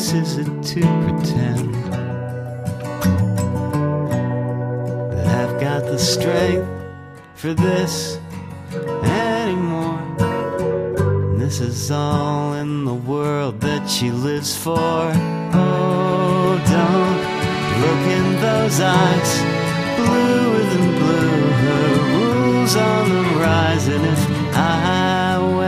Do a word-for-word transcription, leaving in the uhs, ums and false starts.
use is it to pretend that I've got the strength for this anymore? And this is all in the world that she lives for. Oh, don't look in those eyes, bluer than blue. Her rules on the rise, and if I went